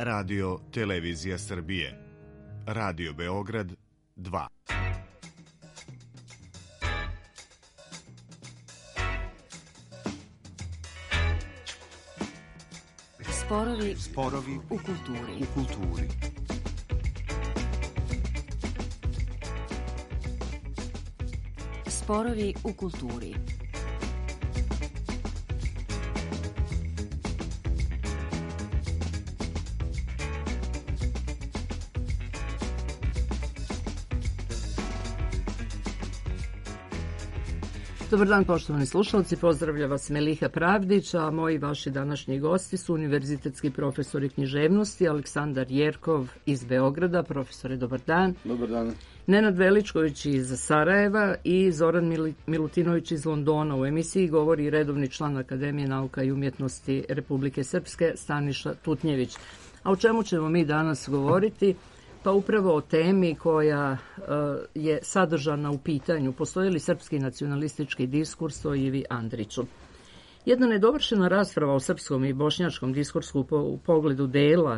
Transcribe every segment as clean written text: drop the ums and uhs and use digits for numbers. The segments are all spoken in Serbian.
Radio Televizija Srbije, Radio Beograd 2. Sporovi u kulturi. Sporovi u kulturi. Dobar dan, poštovani slušalci, pozdravlja vas Meliha Pravdić, a moji vaši današnji gosti su univerzitetski profesori književnosti Aleksandar Jerkov iz Beograda. Profesore, dobar dan. Dobar dan. Nenad Veličković iz Sarajeva i Zoran Milutinović iz Londona. U emisiji govori redovni član Akademije nauka i umjetnosti Republike Srpske Staniša Tutnjević. A o čemu ćemo mi danas govoriti? Pa upravo o temi koja je sadržana u pitanju postoji li srpski nacionalistički diskurs o Ivi Andriću. Jedna nedovršena rasprava o srpskom i bošnjačkom diskursu u pogledu dela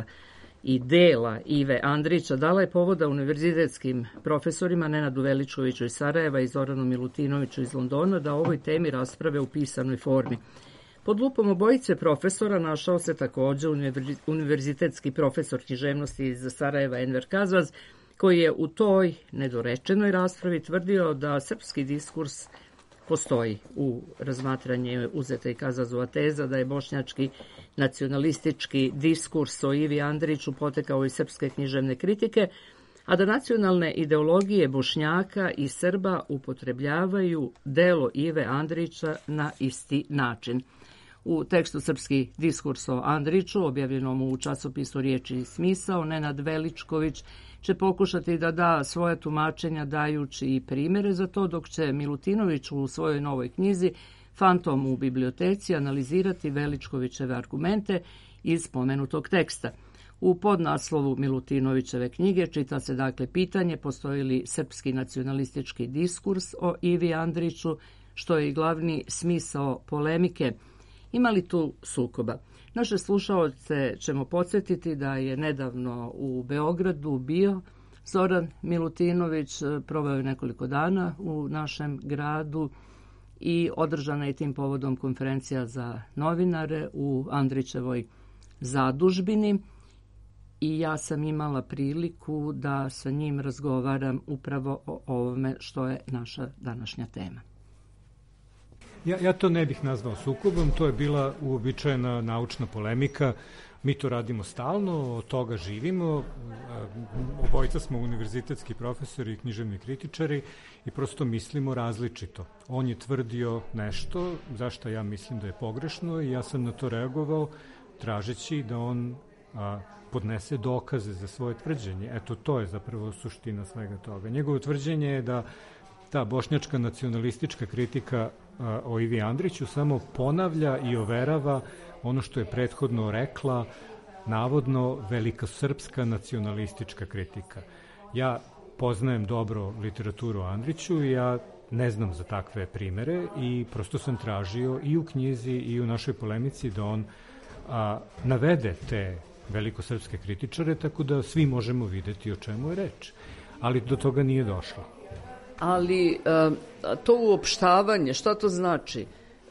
Ive Andrića dala je povoda univerzitetskim profesorima Nenadu Veličkoviću iz Sarajeva i Zoranu Milutinoviću iz Londona da o ovoj temi rasprave u pisanoj formi. Pod lupom obojice profesora našao se također univerzitetski profesor književnosti iz Sarajeva Enver Kazvaz, koji je u toj nedorečenoj raspravi tvrdio da srpski diskurs postoji. U razmatranje uzeta i Kazvazova teza da je bošnjački nacionalistički diskurs o Ivi Andriću potekao iz srpske književne kritike, a da nacionalne ideologije Bošnjaka i Srba upotrebljavaju delo Ive Andrića na isti način. U tekstu Srpski diskurs o Andriću, objavljenom u časopisu Riječi i smisao, Nenad Veličković će pokušati da da svoja tumačenja dajući i primjere za to, dok će Milutinović u svojoj novoj knjizi Fantom u biblioteci analizirati Veličkovićeve argumente iz spomenutog teksta. U podnaslovu Milutinovićeve knjige čita se dakle pitanje postoji li srpski nacionalistički diskurs o Ivi Andriću, što je i glavni smisao polemike. Ima li tu sukoba? Naše slušaoce ćemo podsjetiti da je nedavno u Beogradu bio Zoran Milutinović, proveo je nekoliko dana u našem gradu i održana je tim povodom konferencija za novinare u Andrićevoj zadužbini i ja sam imala priliku da sa njim razgovaram upravo o ovome što je naša današnja tema. Ja to ne bih nazvao sukobom, to je bila uobičajena naučna polemika. Mi to radimo stalno, od toga živimo. Obojica smo univerzitetski profesori i književni kritičari i prosto mislimo različito. On je tvrdio nešto za što ja mislim da je pogrešno i ja sam na to reagovao tražeći da on podnese dokaze za svoje tvrđenje. Eto, to je zapravo suština svega toga. Njegovo tvrđenje je da ta bošnjačka nacionalistička kritika o Ivi Andriću samo ponavlja i overava ono što je prethodno rekla navodno velikosrpska nacionalistička kritika. Ja poznajem dobro literaturu o Andriću i ja ne znam za takve primere i prosto sam tražio i u knjizi i u našoj polemici da on navede te velikosrpske kritičare tako da svi možemo videti o čemu je reč. Ali do toga nije došlo. Ali to uopštavanje, šta to znači?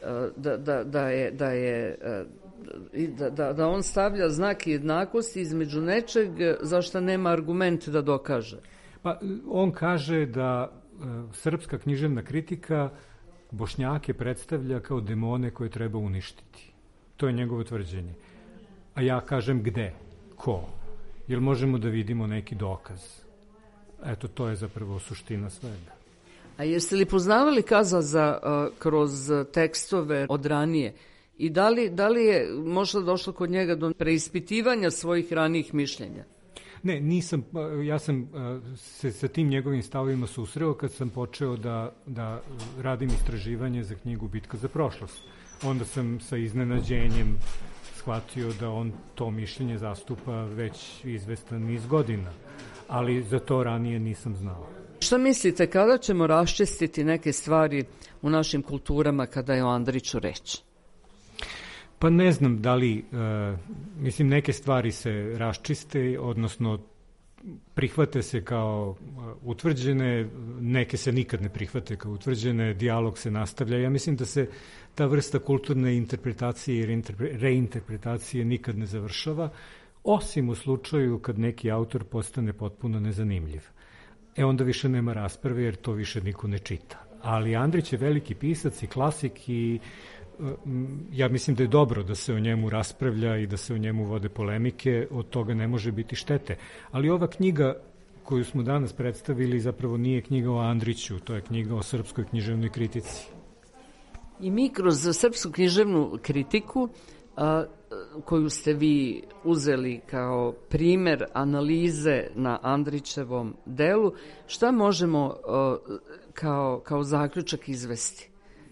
Da on stavlja znak jednakosti između nečeg za što nema argument da dokaže? Pa on kaže da srpska književna kritika Bošnjake predstavlja kao demone koje treba uništiti. To je njegovo tvrđenje. A ja kažem gde? Ko? Jel možemo da vidimo neki dokaz? Eto, to je zapravo suština svega. A jeste li poznavali Kazvaza kroz tekstove od ranije? I da li je možda došlo kod njega do preispitivanja svojih ranijih mišljenja? Ne, nisam. Ja sam se sa tim njegovim stavovima susreo kad sam počeo da radim istraživanje za knjigu Bitka za prošlost. Onda sam sa iznenađenjem shvatio da on to mišljenje zastupa već izvestan niz godina, ali za to ranije nisam znao. Šta mislite, kada ćemo raščistiti neke stvari u našim kulturama kada je o Andriću reč? Pa ne znam da li, mislim, neke stvari se raščiste, odnosno prihvate se kao utvrđene, neke se nikad ne prihvate kao utvrđene, dijalog se nastavlja. Ja mislim da se ta vrsta kulturne interpretacije i reinterpretacije nikad ne završava, osim u slučaju kad neki autor postane potpuno nezanimljiv. Onda više nema rasprave jer to više niko ne čita. Ali Andrić je veliki pisac i klasik i ja mislim da je dobro da se o njemu raspravlja i da se o njemu vode polemike, od toga ne može biti štete. Ali ova knjiga koju smo danas predstavili zapravo nije knjiga o Andriću, to je knjiga o srpskoj književnoj kritici. I mi kroz srpsku književnu kritiku, koju ste vi uzeli kao primer analize na Andrićevom delu, šta možemo kao zaključak izvesti?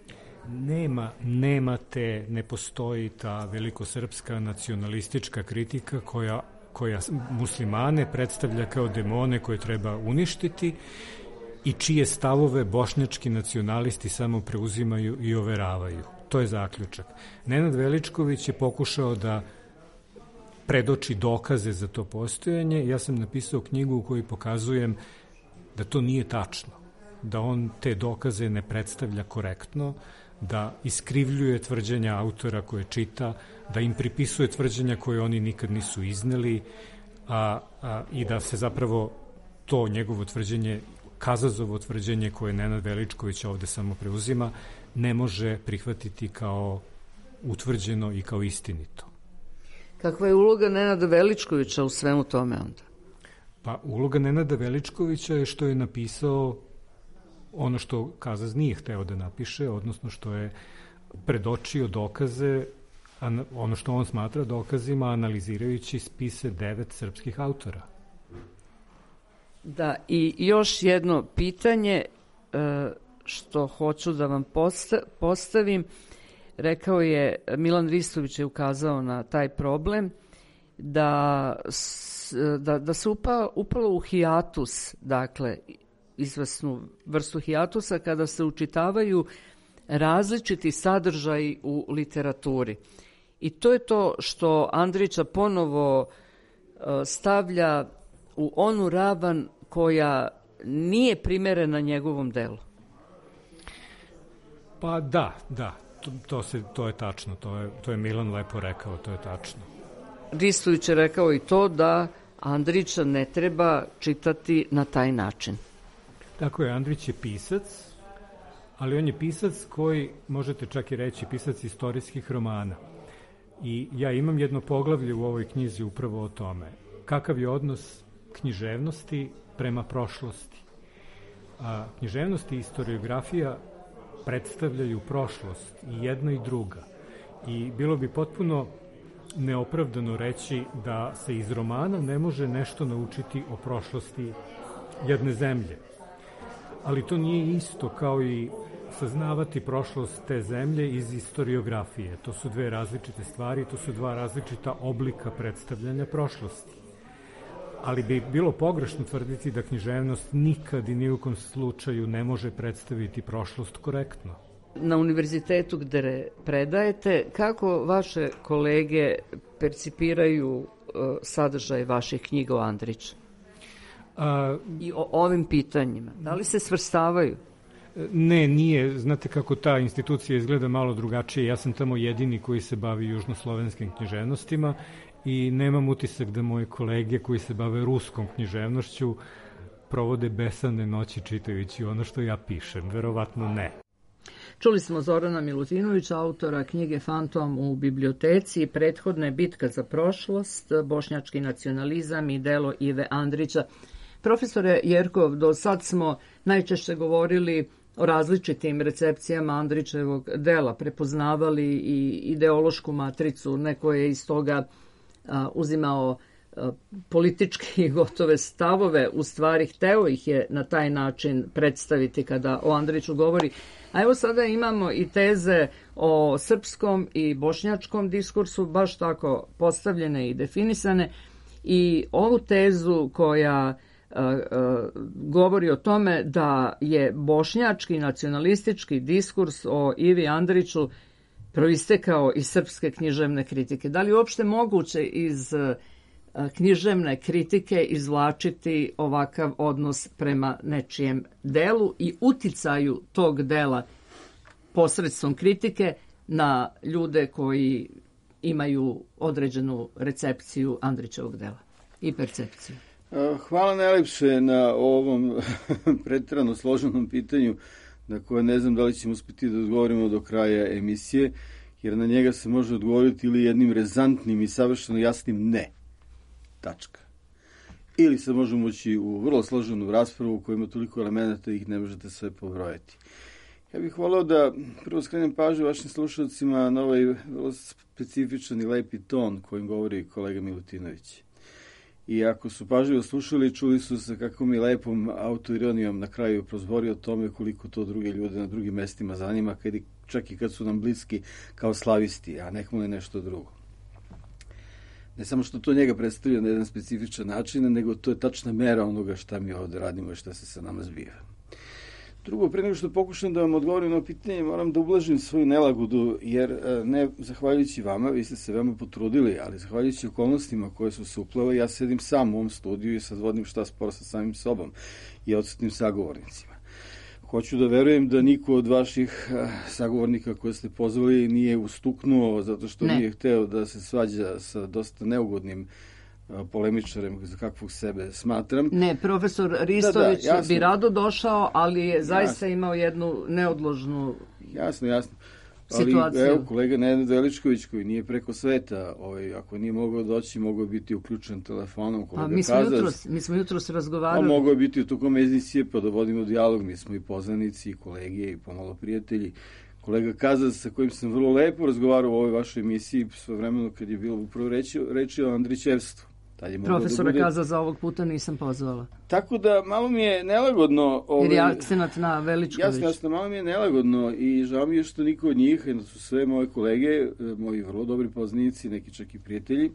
Ne postoji ta velikosrpska nacionalistička kritika koja muslimane predstavlja kao demone koje treba uništiti i čije stavove bošnjački nacionalisti samo preuzimaju i overavaju. To je zaključak. Nenad Veličković je pokušao da predoči dokaze za to postojanje. Ja sam napisao knjigu u kojoj pokazujem da to nije tačno, da on te dokaze ne predstavlja korektno, da iskrivljuje tvrđenja autora koje čita, da im pripisuje tvrđenja koje oni nikad nisu izneli i da se zapravo to njegovo tvrđenje, Kazazovo tvrđenje koje Nenad Veličković ovde samo preuzima, ne može prihvatiti kao utvrđeno i kao istinito. Kakva je uloga Nenada Veličkovića u svemu tome onda? Pa uloga Nenada Veličkovića je što je napisao ono što Kazaz nije hteo da napiše, odnosno što je predočio dokaze, ono što on smatra dokazima, analizirajući spise 9 srpskih autora. Da, i još jedno pitanje što hoću da vam postavim. Rekao je, Milan Ristović je ukazao na taj problem, da se upalo u hijatus, dakle, izvesnu vrstu hijatusa kada se učitavaju različiti sadržaji u literaturi. I to je to što Andrića ponovo stavlja u onu ravan koja nije primerena njegovom delu. Pa da, to je tačno, to je Milan lepo rekao, to je tačno. Ristović je rekao i to da Andrića ne treba čitati na taj način. Tako je, Andrić je pisac, ali on je pisac koji, možete čak i reći, pisac istorijskih romana. I ja imam jedno poglavlje u ovoj knjizi upravo o tome. Kakav je odnos književnosti prema prošlosti? Književnost i historiografija predstavljaju prošlost, i jedna i druga. I bilo bi potpuno neopravdano reći da se iz romana ne može nešto naučiti o prošlosti jedne zemlje. Ali to nije isto kao i saznavati prošlost te zemlje iz historiografije. To su dve različite stvari, to su dva različita oblika predstavljanja prošlosti. Ali bi bilo pogrešno tvrditi da književnost nikad i nijukom slučaju ne može predstaviti prošlost korektno. Na univerzitetu gde predajete, kako vaše kolege percipiraju sadržaj vaših knjiga o Andriću? I o ovim pitanjima. Da li se svrstavaju? Ne, nije. Znate kako ta institucija izgleda malo drugačije. Ja sam tamo jedini koji se bavi južnoslovenskim književnostima i nemam utisak da moje kolege koji se bave ruskom književnošću provode besanne noći čitajući ono što ja pišem. Verovatno ne. Čuli smo Zorana Milutinovića, autora knjige Fantom u biblioteci, prethodne Bitka za prošlost, bošnjački nacionalizam i delo Ive Andrića. Profesore Jerkov, do sad smo najčešće govorili o različitim recepcijama Andrićevog dela, prepoznavali i ideološku matricu, neko je iz toga uzimao politički gotove stavove, u stvari hteo ih je na taj način predstaviti kada o Andriću govori. A evo sada imamo i teze o srpskom i bošnjačkom diskursu, baš tako postavljene i definisane, i ovu tezu koja govori o tome da je bošnjački nacionalistički diskurs o Ivi Andriću proistekao iz srpske književne kritike. Da li je uopšte moguće iz književne kritike izvlačiti ovakav odnos prema nečijem delu i uticaju tog dela posredstvom kritike na ljude koji imaju određenu recepciju Andrićevog dela i percepciju? Hvala najlepše na ovom preterano složenom pitanju na koje ne znam da li ćemo uspjeti da odgovorimo do kraja emisije, jer na njega se može odgovoriti ili jednim rezantnim i savršeno jasnim ne. Tačka. Ili se možemo ući u vrlo složenu raspravu u kojoj ima toliko elemenata da ih ne možete sve pobrojati. Ja bih volao da prvo skrenem pažnju vašim slušalcima na ovaj vrlo specifičan i lepi ton kojim govori kolega Milutinović. I ako su pažljivo slušali, čuli su se kako mi lepom autoironijom na kraju prozbori o tome koliko to druge ljude na drugim mestima zanima, čak i kad su nam bliski kao slavisti, a nekamo je nešto drugo. Ne samo što to njega predstavlja na jedan specifičan način, nego to je tačna mera onoga šta mi ovde radimo i šta se sa nama zbiva. Drugo, pre nego što pokušam da vam odgovorim na pitanje, moram da ublažim svoju nelagodu, jer ne zahvaljujući vama, vi ste se veoma potrudili, ali zahvaljujući okolnostima koje su se uplele, ja sedim sam u ovom studiju i sad vodim šta sporo sa samim sobom i odsutnim sagovornicima. Hoću da verujem da niko od vaših sagovornika koje ste pozvali nije ustuknuo zato što nije hteo da se svađa sa dosta neugodnim polemičarem za kakvog sebe smatram. Ne, profesor Ristović bi rado došao, ali je zaista imao jednu neodložnu situaciju. Ali evo, kolega Nenad Veličković koji nije preko sveta, ako nije mogao doći, mogao biti uključen telefonom. Mi smo jutros razgovarali. Mogao je biti u tokom emisije pa da vodimo dijalog, mi smo i poznanici, i kolege, i pomalo prijatelji. Kolega Kazas, sa kojim sam vrlo lepo razgovarao u ovoj vašoj emisiji, sve vremeno kad je bilo upravo reći o Andrićevstvu. Profesora Kaza za ovog puta nisam pozvala. Tako da malo mi je nelagodno... Jer je akcenat na Veličković. Jasno, malo mi je nelagodno i žao mi je što niko od njih, jedno su sve moje kolege, moji vrlo dobri poznanici, neki čak i prijatelji,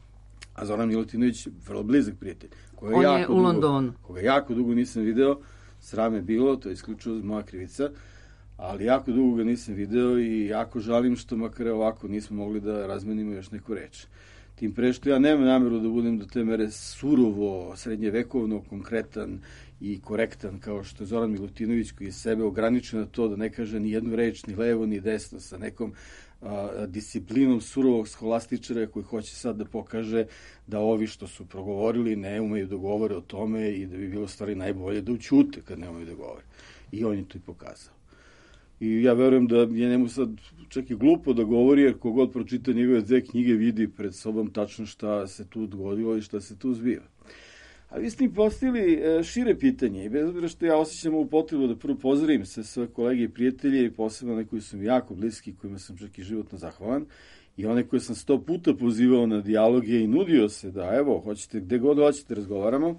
a Zoran Milutinović vrlo blizak prijatelj. On je u Londonu. Koga jako dugo nisam video, sram je bilo, to je isključivo moja krivica, ali jako dugo ga nisam video i jako žalim što makar ovako nismo mogli da razmenimo još neku reč. Tim pre što ja nemam nameru da budem do te mere surovo, srednjevekovno, konkretan i korektan, kao što je Zoran Milutinović, koji je sebe ograničio na to da ne kaže ni jednu reč, ni levo, ni desno, sa nekom disciplinom surovog scholastičara koji hoće sad da pokaže da ovi što su progovorili ne umeju da govore o tome i da bi bilo stvari najbolje da ućute kad ne umeju da govore. I on je to i pokazao. I ja verujem da je njemu sad čak i glupo da govori, jer kogod pročita njegove 2 knjige vidi pred sobom tačno šta se tu dogodilo i šta se tu zbiva. A vi ste mi postavili šire pitanje i bez obzira što ja osjećam ovu potrebu da prvo pozdravim se sve kolege i prijatelje i posebno one koji su mi jako bliski, kojima sam čak i životno zahvalan i one koje sam 100 puta pozivao na dijaloge i nudio se da evo, hoćete gde god hoćete razgovaramo,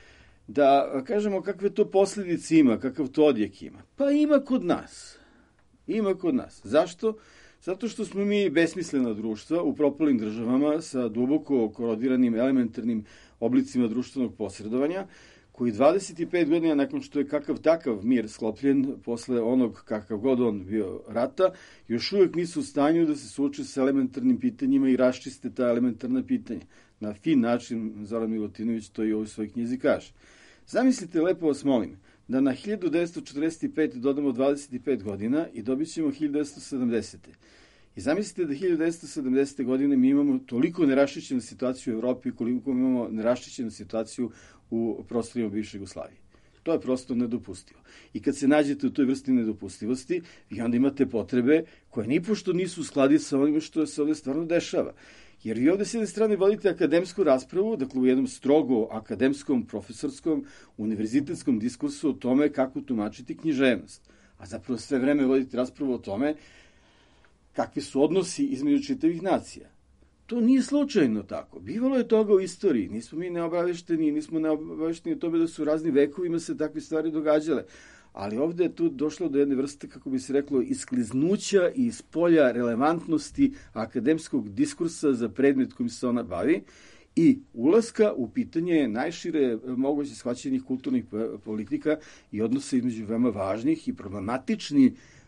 da kažemo kakve to posljedice ima, kakav to odjek ima. Pa ima kod nas. Ima kod nas. Zašto? Zato što smo mi besmislena društva u propalim državama sa duboko korodiranim elementarnim oblicima društvenog posredovanja, koji 25 godina nakon što je kakav takav mir sklopljen posle onog kakav god on bio rata, još uvijek nisu u stanju da se suoče sa elementarnim pitanjima i raščiste ta elementarna pitanja. Na fin način Zoran Milutinović to i u ovoj svojoj knjizi kaže. Zamislite, lepo vas molim, da na 1945 dodamo 25 godina i dobit ćemo 1970. I zamislite da 1970. godine mi imamo toliko neraščićenu situaciju u Evropi koliko imamo neraščićenu situaciju u prostorima bivše Jugoslavije. To je prosto nedopustivo. I kad se nađete u toj vrsti nedopustivosti, vi onda imate potrebe koje nipošto nisu u skladi sa onim što se ovde stvarno dešava. Jer vi ovde s jedne strane vodite akademsku raspravu, dakle u jednom strogo akademskom, profesorskom, univerzitetskom diskursu o tome kako tumačiti književnost. A zapravo sve vreme vodite raspravu o tome kakvi su odnosi između čitavih nacija. To nije slučajno tako. Bivalo je toga u istoriji. Nismo mi neobavešteni o tome da su u raznim vekovima se takve stvari događale. Ali ovde je tu došlo do jedne vrste, kako bi se reklo, iskliznuća i iz polja relevantnosti akademskog diskursa za predmet kojim se ona bavi i ulaska u pitanje najšire moguće shvaćenih kulturnih politika i odnosa između veoma važnih i problematičnih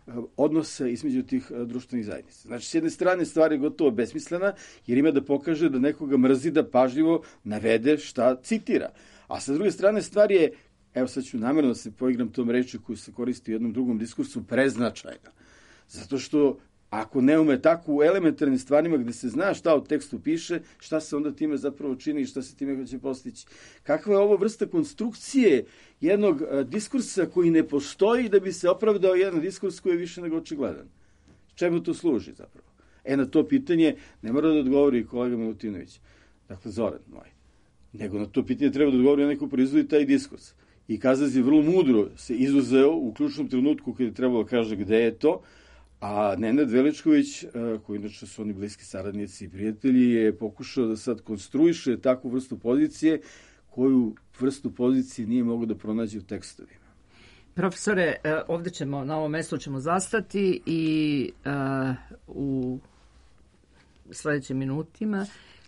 odnosa između tih društvenih zajednica. Znači, s jedne strane stvar je gotovo besmislena, jer ima da pokaže da nekoga mrzi da pažljivo navede šta citira. A sa druge strane stvar je, evo sad ću namjerno da se poigram tom reči koju se koristi u jednom drugom diskursu, preznačajna. Zato što ako ne ume tako u elementarnim stvarima gde se zna šta u tekstu piše, šta se onda time zapravo čini i šta se time hoće postići. Kakva je ovo vrsta konstrukcije jednog diskursa koji ne postoji da bi se opravdao jedan diskurs koji je više nego očigledan? Čemu to služi zapravo? Na to pitanje ne mora da odgovori kolega Milutinović, dakle Zoran moj, nego na to pitanje treba da odgovori onaj ko proizvodi taj diskurs. I Kazaz je vrlo mudro se izuzeo u ključnom trenutku kada je trebalo kaže gde je to, a Nenad Veličković, koji inače su oni bliski saradnici i prijatelji, je pokušao da sad konstruiše takvu vrstu pozicije, koju vrstu pozicije nije mogo da pronađe u tekstovima. Profesore, ovde ćemo, na ovom mestu ćemo zastati i u sledećim minutima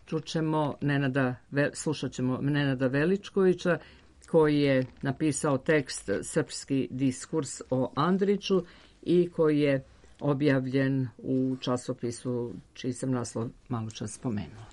slušat ćemo Nenada Veličkovića, koji je napisao tekst Srpski diskurs o Andriću i koji je objavljen u časopisu čiji sam naslov malo čas spomenula.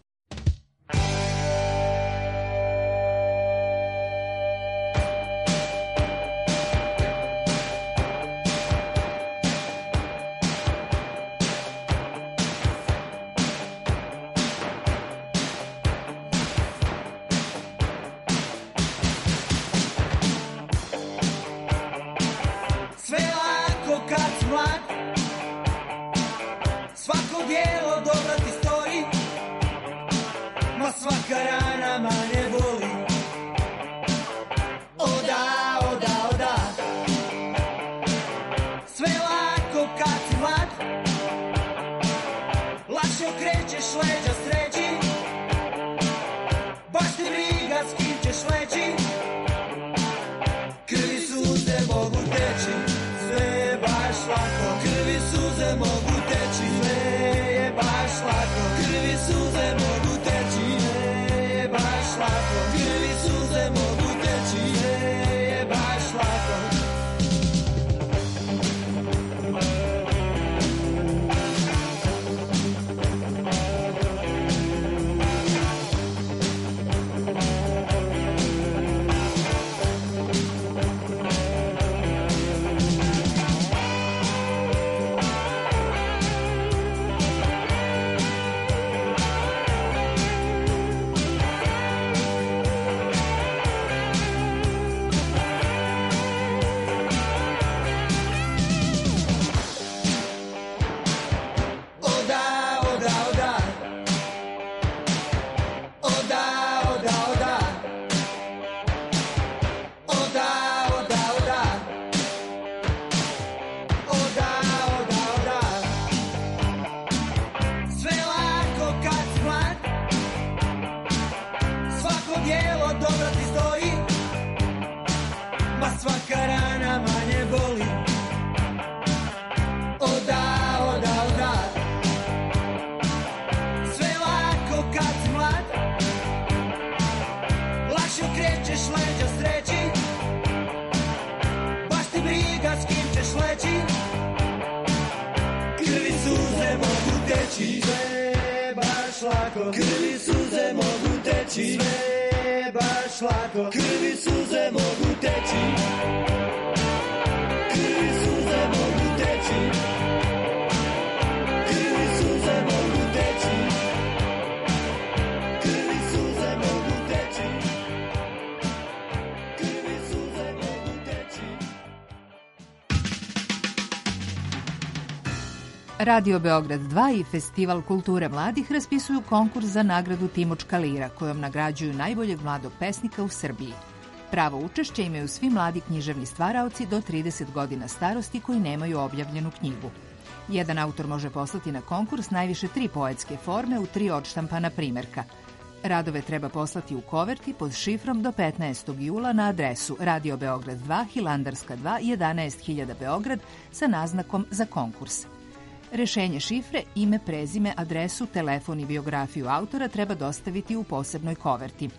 Radio Beograd 2 i Festival kulture mladih raspisuju konkurs za nagradu Timočka lira, kojom nagrađuju najboljeg mladog pesnika u Srbiji. Pravo učešće imaju svi mladi književni stvaraoci do 30 godina starosti koji nemaju objavljenu knjigu. Jedan autor može poslati na konkurs najviše 3 poetske forme u 3 odštampana primerka. Radove treba poslati u koverti pod šifrom do 15. jula na adresu Radio Beograd 2, Hilandarska 2, 11.000 Beograd sa naznakom za konkurs. Rešenje šifre, ime, prezime, adresu, telefon i biografiju autora treba dostaviti u posebnoj koverti.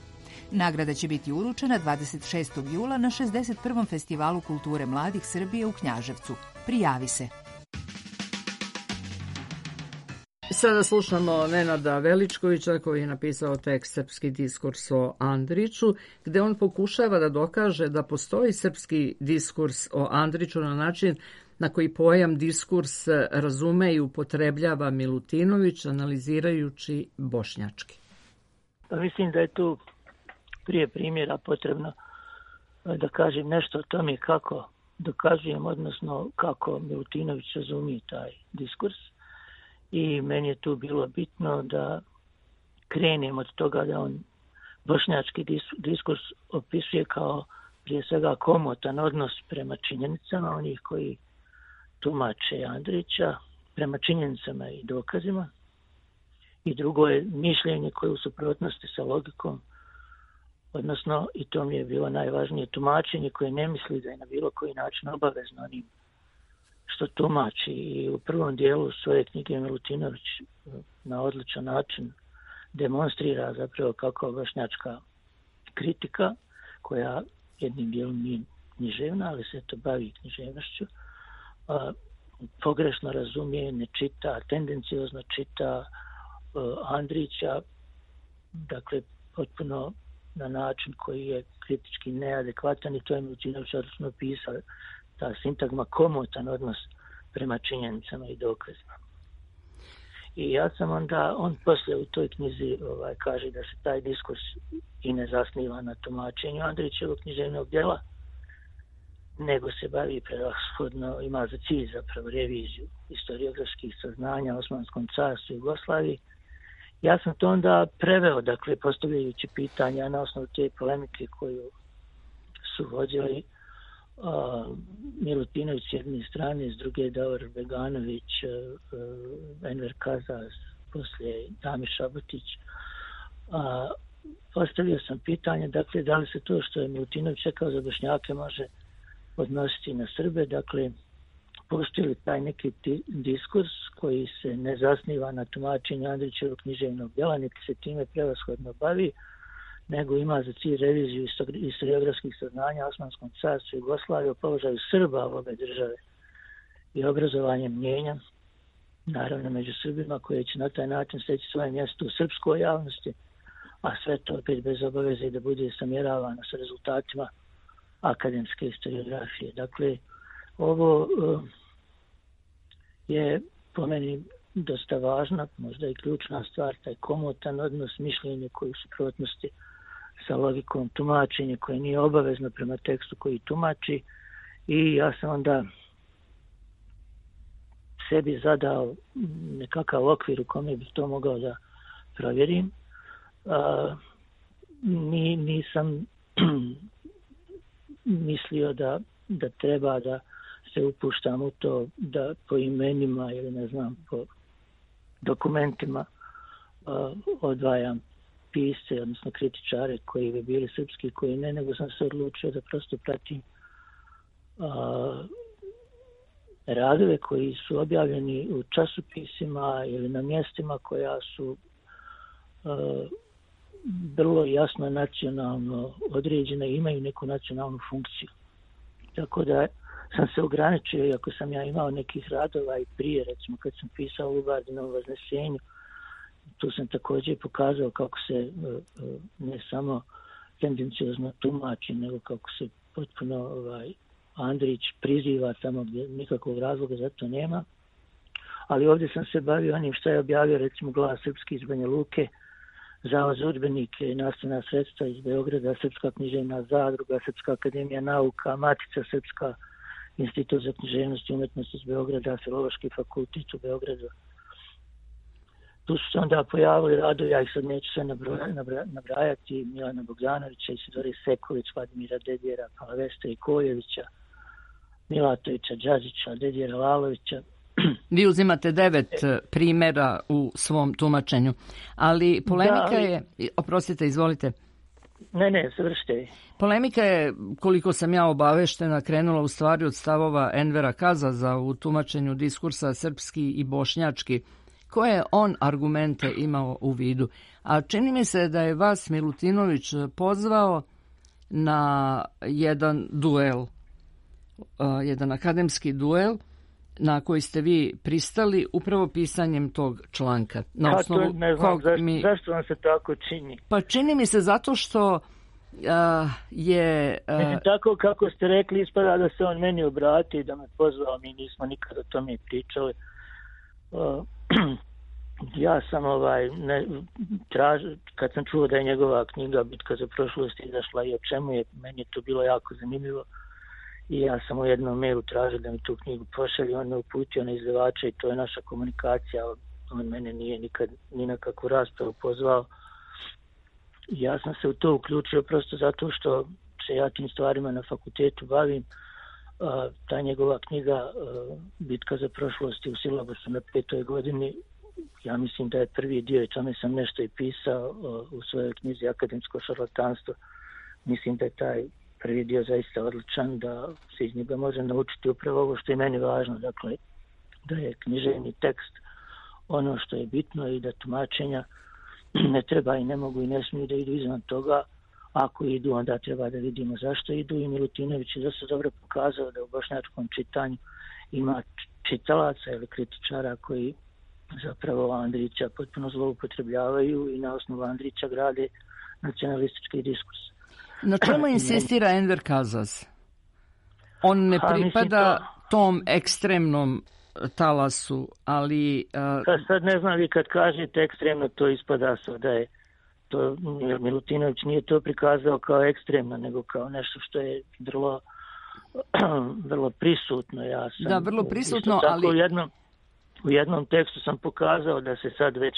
Nagrada će biti uručena 26. jula na 61. Festivalu kulture mladih Srbije u Knjaževcu. Prijavi se. Sada slušamo Nenada Veličkovića koji je napisao tekst Srpski diskurs o Andriću, gde on pokušava da dokaže da postoji srpski diskurs o Andriću na način na koji pojam diskurs razume i upotrebljava Milutinović, analizirajući bošnjački. Mislim da je tu prije primjera potrebno da kažem nešto o tome kako dokazujem, odnosno kako Milutinović razumije taj diskurs. I meni je tu bilo bitno da krenem od toga da on bošnjački diskurs opisuje kao prije svega komotan odnos prema činjenicama, onih koji tumače Andrića, prema činjenicama i dokazima. I drugo je mišljenje koje je u suprotnosti sa logikom, odnosno, i to mi je bilo najvažnije, tumačenje koje ne misli da je na bilo koji način obavezno onim što tumači. I u prvom dijelu svoje knjige Milutinović na odličan način demonstrira zapravo kako bošnjačka kritika, koja jednim dijelom nije književna, ali se to bavi književnošću, pogrešno razumije, ne čita, tendenciozno čita Andrića, dakle potpuno na način koji je kritički neadekvatan, i to je Milutinović odlično pisao, ta sintagma komotan odnos prema činjenicama i dokazima. I ja sam onda, on poslije u toj knjizi kaže da se taj diskurs i ne zasniva na tumačenju Andrićevog književnog djela, nego se bavi prevashodno, ima za cilj zapravo reviziju historiografskih saznanja o Osmanskom carstvu i Jugoslaviji. Ja sam to onda preveo, dakle, postavljajući pitanja na osnovu te polemike koju su vođili Milutinović s jedne strane, s druge Davor Beganović, Enver Kazas, poslije Damir Šabotić. Postavio sam pitanje, dakle, da li se to što je Milutinović rekao za Bošnjake može odnositi na Srbe, dakle, postoji li taj neki diskurs koji se ne zasniva na tumačenju Andrićevog književnog djela, niti se time prevashodno bavi, nego ima za cilj reviziju historiografskih saznanja o Osmanskom carstvu i Jugoslaviji, o položaju Srba u ove države i obrazovanje mnjenja, naravno među Srbima, koje će na taj način steći svoje mjesto u srpskoj javnosti, a sve to opet bez obaveze da bude samjeravano sa rezultatima akademske historiografije. Dakle, ovo je po meni dosta važna, možda i ključna stvar, taj komotan odnos, mišljenje koji u suprotnosti sa logikom, tumačenje koje nije obavezno prema tekstu koji tumači. I ja sam onda sebi zadao nekakav okvir u kome bih to mogao da provjerim. Nisam mislio da treba da se upuštam u to da po imenima ili ne znam po dokumentima odvajam pisce, odnosno kritičare koji bi bili srpski, koji ne, nego sam se odlučio da prosto pratim radove koji su objavljeni u časopisima ili na mjestima koja su vrlo jasno nacionalno određena i imaju neku nacionalnu funkciju. Tako da sam se ograničio, iako sam ja imao nekih radova i prije, recimo kad sam pisao Lubardinovo Vaznesenju, tu sam također pokazao kako se ne samo tendenciozno tumači, nego kako se potpuno Andrić priziva tamo gdje nikakvog razloga za to nema. Ali ovdje sam se bavio onim što je objavio recimo Glas srpski iz Banja Luke, Zavod za udžbenike i nastavna sredstva iz Beograda, Srpska književna zadruga, Srpska akademija nauka, Matica Srpska, Institut za književnost i umetnost iz Beograda, Filološki fakultet u Beogradu. Tu su se onda pojavili radovi, ja ih sad neću sve nabrajati, Milana Bogdanovića, Isidore Sekulić, Vladimira Dedjera, Palavesta i Kojevića, Milatovića, Đađića, Dedjera Lalovića. Vi uzimate 9 primjera u svom tumačenju, ali polemika je... Oprostite, izvolite. Ne, završite. Polemika je, koliko sam ja obaveštena, krenula u stvari od stavova Envera Kazaza u tumačenju diskursa srpski i bošnjački, koje on argumente imao u vidu. A čini mi se da je vas Milutinović pozvao na jedan duel, jedan akademski duel, na koji ste vi pristali upravo pisanjem tog članka. Na osnovu ne znam, zašto vam se tako čini? Pa čini mi se zato što je... Mislim, tako kako ste rekli, ispada da se on meni obratio i da me pozvao, mi nismo nikad o tome pričali. Ja sam kad sam čuo da je njegova knjiga Bitka za prošlost izašla i o čemu je, meni je to bilo jako zanimljivo. I ja sam u jednom mailu tražio da mi tu knjigu pošalje, on me uputio na izdavača i to je naša komunikacija. On mene nije nikad ni na kakvu raspravu pozvao. Ja sam se u to uključio prosto zato što se ja tim stvarima na fakultetu bavim. Ta njegova knjiga Bitka za prošlost u silabusu na 5. godini, ja mislim da je prvi dio i tome sam nešto i pisao u svojoj knjizi Akademsko šarlatanstvo. Mislim da je taj prvi dio zaista odličan, da se iz njega može naučiti upravo ovo što je meni važno, dakle da je književni tekst ono što je bitno i da tumačenja ne treba i ne mogu i ne smiju da idu izvan toga. Ako idu, onda treba da vidimo zašto idu i Milutinović je dosta dobro pokazao da u bošnjačkom čitanju ima čitalaca ili kritičara koji zapravo Andrića potpuno zloupotrebljavaju i na osnovu Andrića grade nacionalistički diskurs. Na čemu insistira Enver Kazaz? On ne pripada tom ekstremnom talasu, ali... Sad ne znam, vi kad kažete ekstremno, to ispada da je to, Milutinović nije to prikazao kao ekstremno, nego kao nešto što je vrlo prisutno. Ja sam, da, vrlo prisutno, ali... U jednom tekstu sam pokazao da se sad već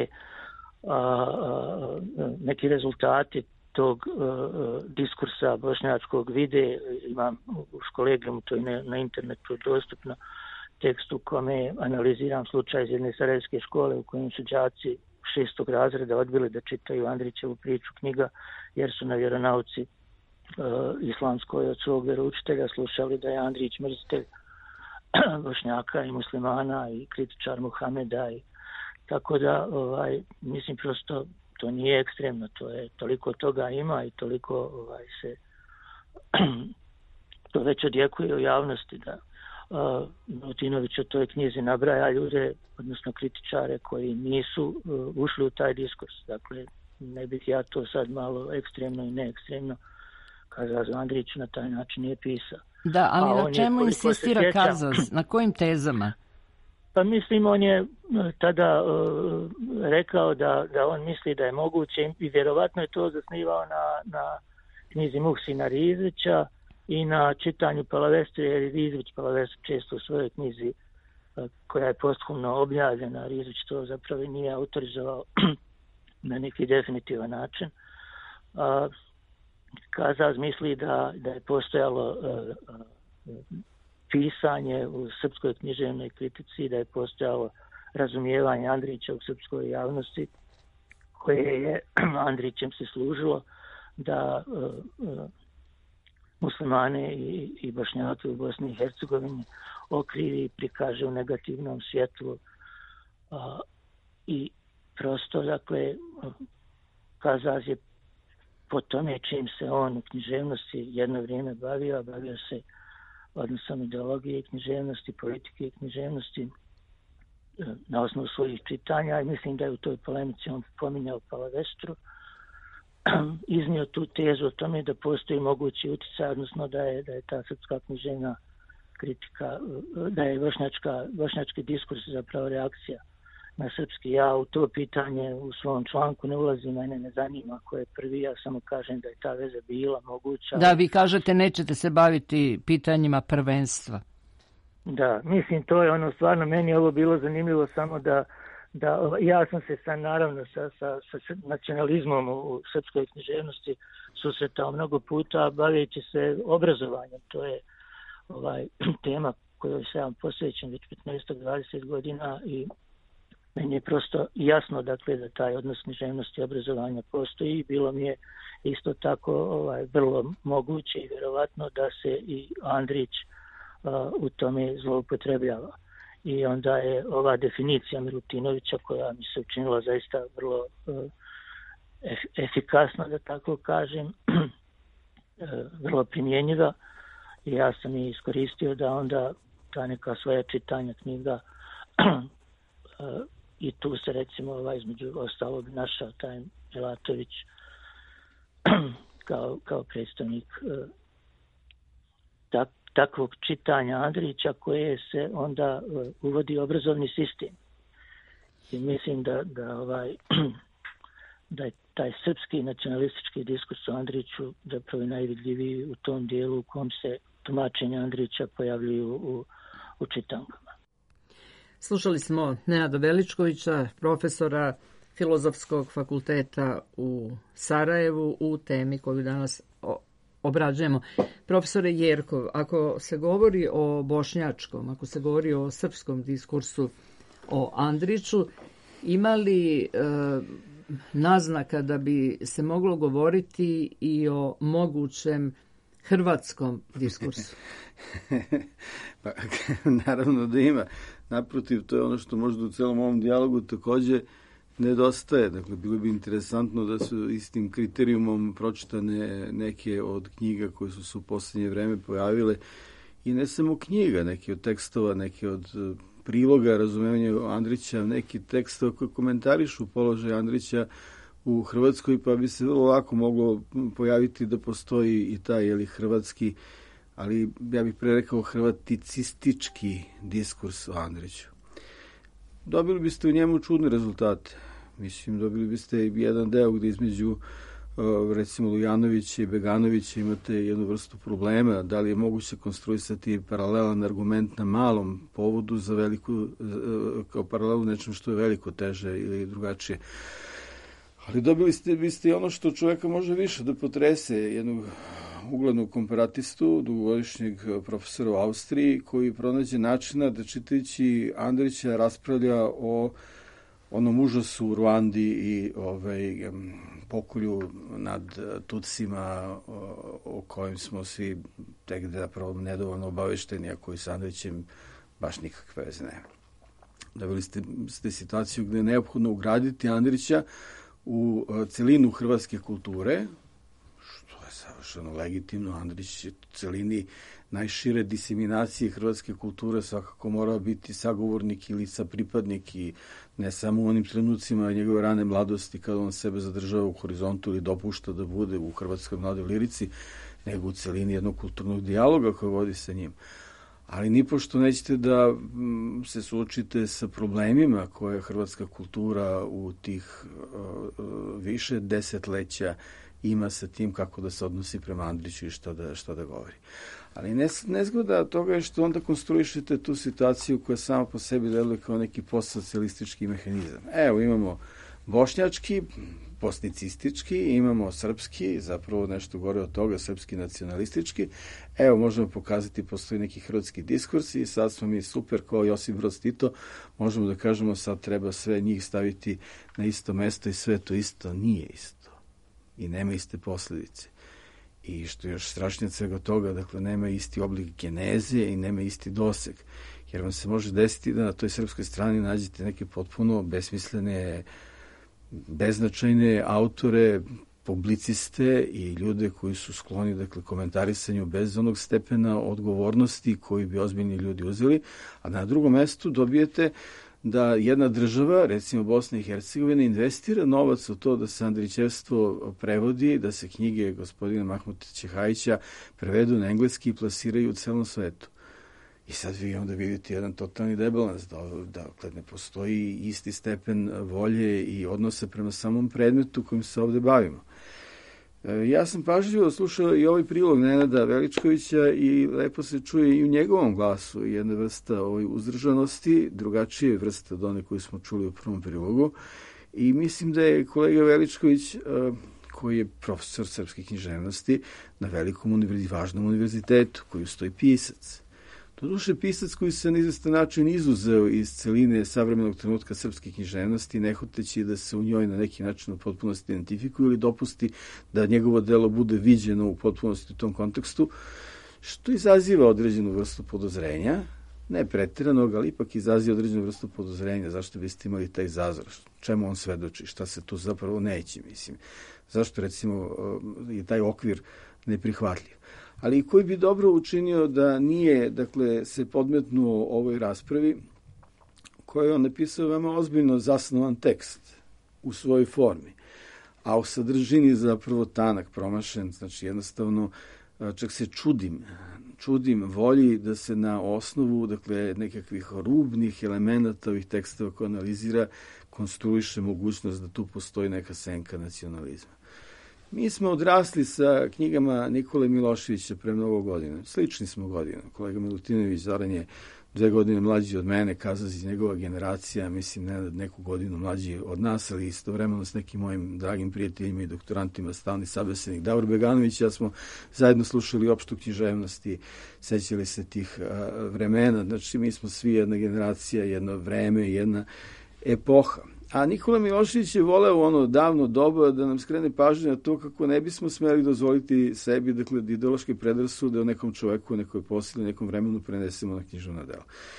neki rezultati tog diskursa bošnjačkog vide. Imam u kolegijumu, to je na internetu dostupno, tekst u kome analiziram slučaj iz jedne sarajevske škole u kojem su đaci 6. razreda odbili da čitaju Andrićevu priču knjiga jer su na vjeronauci islamskoj od svog vjeroučitelja slušali da je Andrić mrzitelj Bošnjaka i muslimana i kritičar Muhameda i tako da mislim prosto to nije ekstremno, to je toliko toga ima i toliko se to već odjekuje u javnosti da Milutinović u toj knjizi nabraja ljude, odnosno kritičare koji nisu ušli u taj diskurs. Dakle, ne bih ja to sad malo ekstremno i neekstremno Kazaz Andrić na taj način nije pisao. Da, ali na čemu insistira Kazaz? Na kojim tezama? Pa mislim, on je tada rekao da on misli da je moguće i vjerovatno je to zasnivao na knjizi Muhsina Rizvića i na čitanju Palavestre, jer Rizvić Palavestre često u svojoj knjizi koja je posthumno objavljena, Rizvić to zapravo nije autorizovao na neki definitivan način. Kazaz misli da je postojalo pisanje u srpskoj književnoj kritici, da je postojalo razumijevanje Andrića u srpskoj javnosti koje je Andrićem se služilo da muslimane i Bošnjake u Bosni i Hercegovini okrivi i prikaže u negativnom svjetlu i prosto, dakle, Kazaz je po tome čim se on u književnosti jedno vrijeme bavio se odnosom ideologije i književnosti, politike i književnosti na osnovu svojih čitanja i mislim da je u toj polemici on pominjao Palavestru, iznio tu tezu o tome da postoji mogući utjecaj, odnosno da je ta srpska književna kritika, da je bošnjački diskurs zapravo reakcija na srpski. Ja u to pitanje u svom članku ne ulazim, mene ne zanima ko je prvi, ja samo kažem da je ta veza bila moguća. Da, vi kažete nećete se baviti pitanjima prvenstva. Da, mislim to je ono, stvarno meni je ovo bilo zanimljivo samo da ja sam se naravno sa nacionalizmom u srpskoj književnosti susretao mnogo puta baveći se obrazovanjem. To je tema kojoj se ja posvećam već 15-20 godina i meni je prosto jasno, dakle, da taj odnos književnosti i obrazovanja postoji i bilo mi je isto tako vrlo moguće i vjerovatno da se i Andrić u tome zloupotrebljava. I onda je ova definicija Milutinovića, koja mi se učinila zaista vrlo efikasna, da tako kažem, vrlo primjenjiva. I ja sam je iskoristio da onda ta neka svoja čitanja knjiga i tu se recimo između ostalog našao taj Milatović kao predstavnik takvog čitanja Andrića, koje se onda uvodi obrazovni sistem. I mislim da je taj srpski nacionalistički diskurs o Andriću zapravo najvidljiviji u tom dijelu u kom se tumačenja Andrića pojavljuju u čitankama. Slušali smo Nenada Veličkovića, profesora Filozofskog fakulteta u Sarajevu, u temi koju danas obrađujemo. Profesore Jerkov, ako se govori o bošnjačkom, ako se govori o srpskom diskursu o Andriću, ima li naznaka da bi se moglo govoriti i o mogućem hrvatskom diskursu? Pa, naravno da ima. Naprotiv, to je ono što možda u celom ovom dijalogu takođe nedostaje. Dakle, bilo bi interesantno da su istim kriterijumom pročitane neke od knjiga koje su se u poslednje vreme pojavile, i ne samo knjiga, neke od tekstova, neke od priloga razumevanja Andrića, neki tekstova koji komentarišu položaj Andrića u Hrvatskoj, pa bi se vrlo lako moglo pojaviti da postoji i taj hrvatski, ali ja bih pre rekao hrvaticistički diskurs o Andriću. Dobili biste u njemu čudne rezultate. Mislim, dobili biste jedan deo gde između recimo Lujanovića i Beganovića imate jednu vrstu problema, da li je moguće konstruisati paralelan argument na malom povodu za veliku, kao paralelu nečem što je veliko teže ili drugačije. Ali dobili biste i ono što čoveka može više da potrese, jednog uglednog komparatistu, dugogodišnjeg profesora u Austriji, koji pronađe načina da čitajući Andrića raspravlja o onom užasu u Ruandi i pokolju nad Tutsima o kojim smo svi tek zapravo nedovoljno obavešteni, a koji sa Andrićem baš nikakve veze nema. Dobili ste situaciju gde je neophodno ugraditi Andrića u celinu hrvatske kulture, što je savršeno legitimno. Andrić je celini najšire diseminacije hrvatske kulture svakako morao biti sagovornik ili sapripadnik, i ne samo u onim trenucima njegove rane mladosti kada on sebe zadržava u horizontu ili dopušta da bude u hrvatskoj mladoj lirici, nego u celini jednog kulturnog dijaloga koji vodi sa njim. Ali nipošto nećete da se suočite sa problemima koje hrvatska kultura u tih više desetleća ima sa tim kako da se odnosi prema Andriću i šta da govori. Ali nezgoda toga je što onda konstruišete tu situaciju koja sama po sebi deluje kao neki postsocijalistički mehanizam. Evo, imamo bošnjački, postnicistički, imamo srpski, zapravo nešto gore od toga, srpski nacionalistički. Evo, možemo pokazati, postoji neki hrvatski diskurs i sad smo mi super kao Josip Broz Tito, možemo da kažemo sad treba sve njih staviti na isto mesto i sve to isto. Nije isto. I nema iste posledice. I što je još strašnije od svega toga, dakle, nema isti oblik geneze i nema isti doseg. Jer vam se može desiti da na toj srpskoj strani nađete neke potpuno besmislene, beznačajne autore, publiciste i ljude koji su skloni, dakle, komentarisanju bez onog stepena odgovornosti koji bi ozbiljni ljudi uzeli, a na drugom mestu dobijete da jedna država, recimo Bosna i Hercegovina, investira novac u to da se Andrićevstvo prevodi, da se knjige gospodina Mahmuta Ćehajića prevedu na engleski i plasiraju u celom svetu. I sad vi onda vidite jedan totalni debalans, dakle ne postoji isti stepen volje i odnose prema samom predmetu kojim se ovde bavimo. Ja sam pažljivo slušao i ovaj prilog Nenada Veličkovića i lepo se čuje i u njegovom glasu jedna vrsta uzdržanosti, drugačije vrste od one koju smo čuli u prvom prilogu. I mislim da je kolega Veličković, koji je profesor srpske književnosti na velikom važnom univerzitetu, koji stoji pisac. Doduše, pisac koji se na izvestan način izuzeo iz celine savremenog trenutka srpske književnosti, ne hoteći da se u njoj na neki način u potpunosti identifikuje ili dopusti da njegovo delo bude viđeno u potpunosti u tom kontekstu, što izaziva određenu vrstu podozrenja, ne pretiranog, ali ipak izaziva određenu vrstu podozrenja. Zašto biste imali taj zazor? Čemu on svedoči? Šta se tu zapravo neće, mislim? Zašto, recimo, je taj okvir neprihvatljiv? Ali koji bi dobro učinio da nije, dakle, se podmetnuo ovoj raspravi, koji on napisao veoma ozbiljno zasnovan tekst u svojoj formi, a u sadržini zapravo tanak, promašen, znači jednostavno čak se čudim volji da se na osnovu, dakle, nekakvih rubnih elemenata ovih tekstova koje analizira, konstruiše mogućnost da tu postoji neka senka nacionalizma. Mi smo odrasli sa knjigama Nikole Miloševića pre mnogo godina. Slični smo godina. Kolega Milutinović, Zoran je 2 godine mlađi od mene, Kazazić, njegova generacija, mislim, neku godinu mlađi od nas, ali istovremeno s nekim mojim dragim prijateljima i doktorantima, stalni sabesenik Davor Beganović, ja smo zajedno slušali opštu književnost i sećali se tih vremena. Znači, mi smo svi jedna generacija, jedno vreme, jedna epoha. A Nikola Milošević je voleo ono davno doba da nam skrene pažnju na to kako ne bismo smeli dozvoliti sebi, dakle, ideološke predrasude o nekom čoveku, o nekoj posili, nekom vremenu prenesemo na književno delo.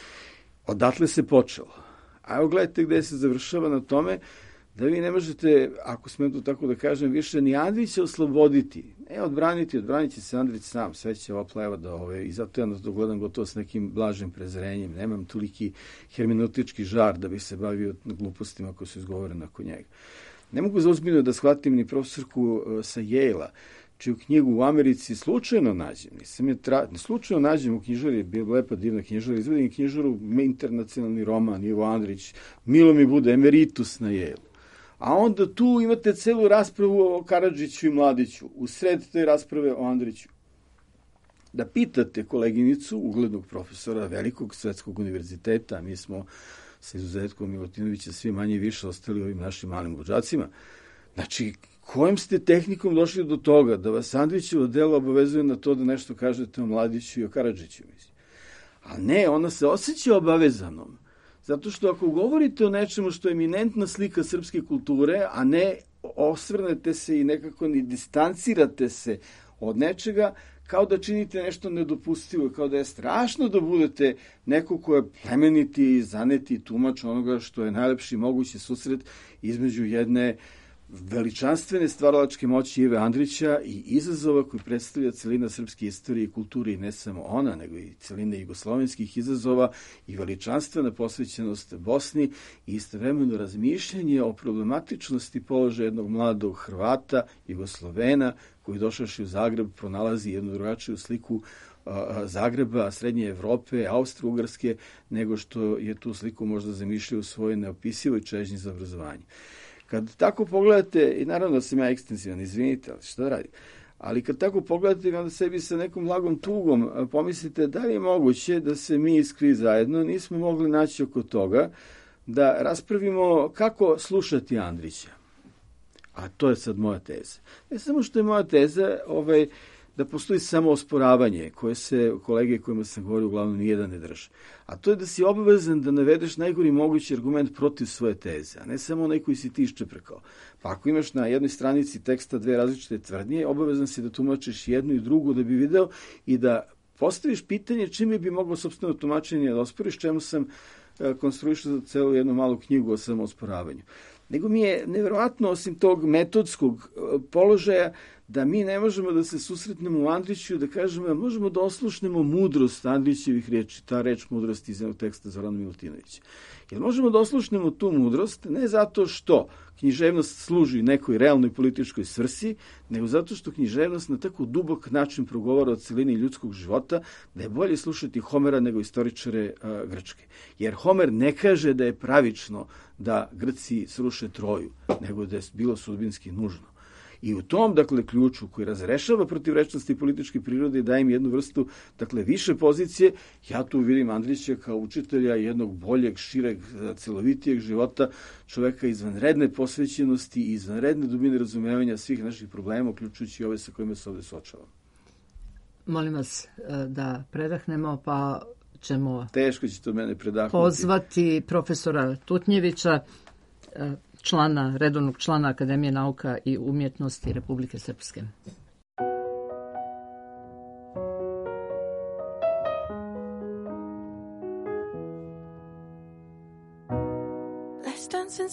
Odatle se počelo. A evo gledajte gde se završava na tome da vi ne možete, ako smem to tako da kažem, više ni Andrića osloboditi. Odbranit će se Andrić sam, sve će ova pleva da i zato ja na to gledam gotovo s nekim blažim prezrenjem. Nemam toliki hermeneutički žar da bih se bavio glupostima koje su izgovore nakon njega. Ne mogu zaozbiljno da shvatim ni profesorku sa Yale-a, čiju knjigu u Americi slučajno nađem. Slučajno nađem u knjižari, je bila lepa divna knjižara, izvedim knjižaru, internacionalni roman, Ivo Andrić, milo mi bude, emeritus na Yale. A onda tu imate celu raspravu o Karadžiću i Mladiću, u sred te rasprave o Andriću. Da pitate koleginicu, uglednog profesora velikog svetskog univerziteta, mi smo sa izuzetkom Milutinovića svi manje i više ostali ovim našim malim luđacima, znači, kojom ste tehnikom došli do toga da vas Andrićevo delo obavezuje na to da nešto kažete o Mladiću i o Karadžiću, mislim. A ne, ona se osjeća obavezanom. Zato što ako govorite o nečemu što je eminentna slika srpske kulture, a ne osvrnete se i nekako ni distancirate se od nečega, kao da činite nešto nedopustivo, kao da je strašno da budete neko ko je plemeniti, zaneti tumač onoga što je najlepši mogući susret između jedne veličanstvene stvaralačke moći Ive Andrića i izazova koji predstavlja celina srpske istorije i kulture, i ne samo ona, nego i celine jugoslovenskih izazova i veličanstvena posvećenost Bosni i istovremeno razmišljanje o problematičnosti položaja jednog mladog Hrvata, Jugoslovena, koji došavši u Zagreb pronalazi jednu drugačiju sliku Zagreba, Srednje Evrope, Austro-Ugarske, nego što je tu sliku možda zamišljao u svojoj neopisivoj čežnji za obrazovanje. Kad tako pogledate, i naravno da sam ja ekstensivan, izvinite, ali šta da radim, ali kad tako pogledate, onda sebi sa nekom blagom tugom pomislite da li je moguće da se mi iskri zajedno nismo mogli naći oko toga da raspravimo kako slušati Andrića. A to je sad moja teza. Ne samo što je moja teza, da postoji samo osporavanje koje se kolege kojima sam govorio uglavnom nijedan ne drže. A to je da si obavezan da navedeš najgori mogući argument protiv svoje teze, a ne samo onaj koji si ti iščeprekao. Pa ako imaš na jednoj stranici teksta 2 različite tvrdnje, obavezan si da tumačiš jednu i drugu da bi video i da postaviš pitanje čime bi moglo sopstveno tumačenje da osporiš, čemu sam konstruišao za celu jednu malu knjigu o samoosporavanju. Nego mi je nevjerovatno, osim tog metodskog položaja, da mi ne možemo da se susretnemo u Andriću, da kažemo, možemo da oslušnemo mudrost Andrićevih riječi, ta reč mudrosti iz jednog teksta Zorana Milutinovića. Jer možemo da oslušnemo tu mudrost ne zato što književnost služi nekoj realnoj političkoj svrsi, nego zato što književnost na tako dubok način progovara o celini ljudskog života, da je bolje slušati Homera nego istoričare Grčke. Jer Homer ne kaže da je pravično da Grci sruše Troju, nego da je bilo sudbinski nužno. I u tom, dakle, ključu koji razrešava protivrečnosti političke prirode i daje im jednu vrstu, dakle, više pozicije, ja tu vidim Andrića kao učitelja jednog boljeg, šireg, celovitijeg života, čoveka izvanredne posvećenosti i izvanredne dubine razumevanja svih naših problema, uključujući ove sa kojima se ovde suočavamo. Molim vas da predahnemo, pa ćemo teško ćete od mene predahnuti. Pozvati profesora Tutnjevića, redovnog člana Akademije nauka i umjetnosti Republike Srpske.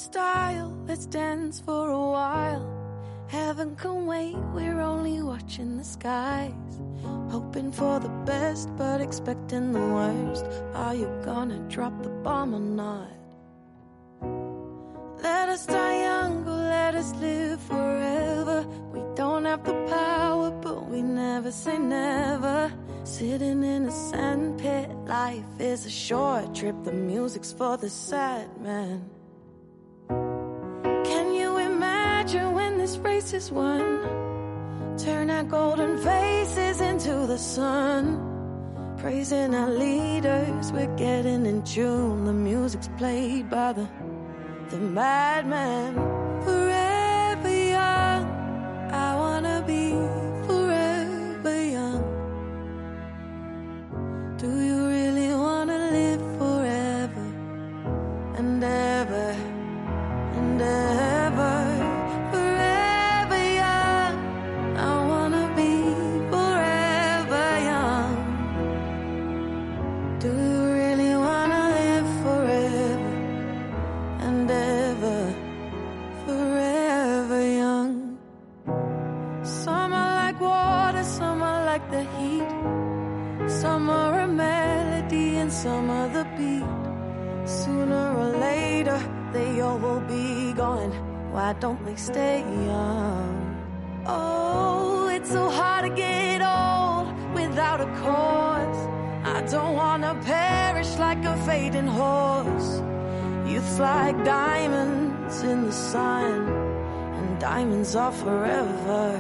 style, let's dance for a while. Heaven can wait, we're only watching the skies. Hoping for the best, but expecting the worst. Are you gonna drop the bomb or not? Let us die young, but let us live forever. We don't have the power, but we never say never. Sitting in a sandpit, life is a short trip. The music's for the sad man. Can you imagine when this race is won? Turn our golden faces into the sun. Praising our leaders, we're getting in tune. The music's played by the madman. Forever young, I wanna be forever young. Do you really wanna live forever and ever and ever? Forever young, I wanna be forever young. Do you really wanna live forever and ever, forever young? Some are like water, some are like the heat. Some are a melody and some are the beat. Sooner or later, they all will be gone. Why don't they stay young? Oh, it's so hard to get old without a cause. I don't wanna perish like a fading horse. Youth's like diamonds in the sun, and diamonds are forever.